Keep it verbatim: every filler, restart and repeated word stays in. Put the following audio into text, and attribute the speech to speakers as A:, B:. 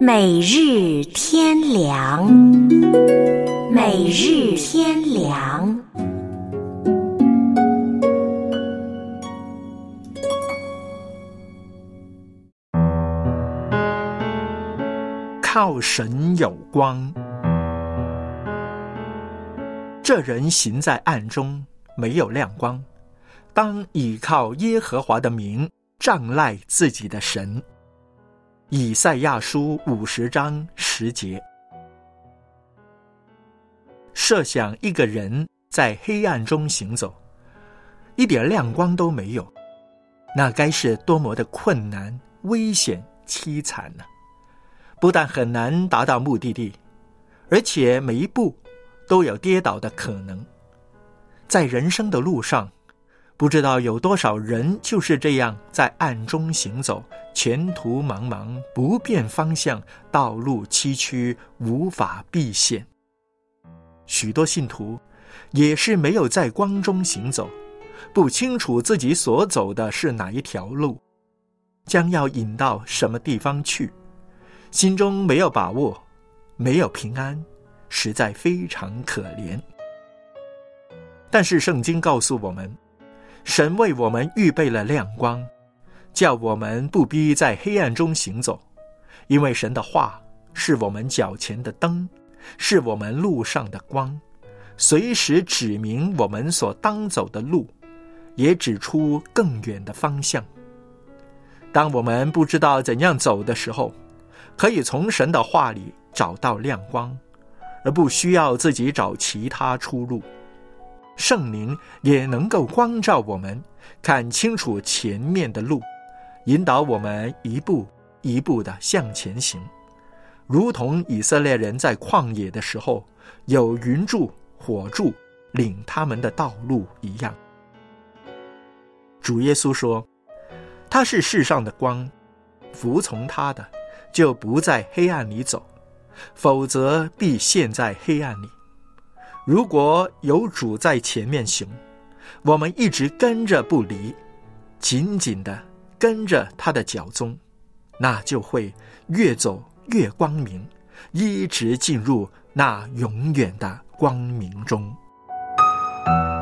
A: 每日天良，每日天良。
B: 靠神有光，这人行在暗中，没有亮光，当倚靠耶和华的名，仗赖自己的神。以赛亚书五十章十节。设想一个人在黑暗中行走，一点亮光都没有，那该是多么的困难、危险、凄惨呢？不但很难达到目的地，而且每一步都有跌倒的可能。在人生的路上，不知道有多少人就是这样在暗中行走，前途茫茫，不辨方向，道路崎岖，无法避险。许多信徒也是没有在光中行走，不清楚自己所走的是哪一条路，将要引到什么地方去，心中没有把握，没有平安，实在非常可怜。但是圣经告诉我们，神为我们预备了亮光，叫我们不必在黑暗中行走，因为神的话是我们脚前的灯，是我们路上的光，随时指明我们所当走的路，也指出更远的方向。当我们不知道怎样走的时候，可以从神的话里找到亮光，而不需要自己找其他出路。圣灵也能够光照我们，看清楚前面的路，引导我们一步一步地向前行，如同以色列人在旷野的时候，有云柱火柱领他们的道路一样。主耶稣说，他是世上的光，服从他的就不在黑暗里走，否则必陷在黑暗里。如果有主在前面行，我们一直跟着不离，紧紧地跟着他的脚踪，那就会越走越光明，一直进入那永远的光明中。